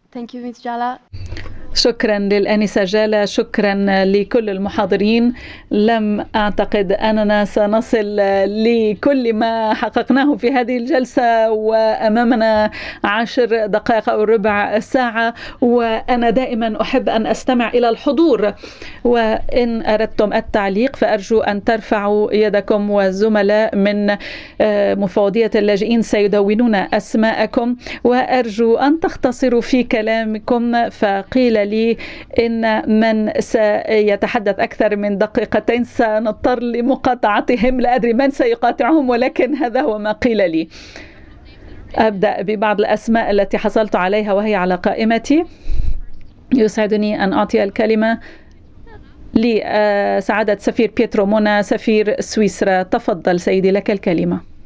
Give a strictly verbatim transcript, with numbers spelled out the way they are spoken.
Thank you, Miss Jala. شكرا للأنسة جالة، شكرا لكل المحاضرين. لم أعتقد أننا سنصل لكل ما حققناه في هذه الجلسة وأمامنا عشر دقائق أو ربع ساعة، وأنا دائما أحب أن أستمع إلى الحضور، وإن أردتم التعليق فأرجو أن ترفعوا يدكم، والزملاء من مفوضية اللاجئين سيدونون أسماءكم، وأرجو أن تختصروا في كلامكم. فقيل لي إن من سيتحدث أكثر من دقيقتين سنضطر لمقاطعتهم، لا أدري من سيقاطعهم، ولكن هذا هو ما قيل لي. أبدأ ببعض الأسماء التي حصلت عليها وهي على قائمتي. يسعدني أن أعطي الكلمة لسعادة سفير بيترو مونا، سفير سويسرا. تفضل سيدي، لك الكلمة.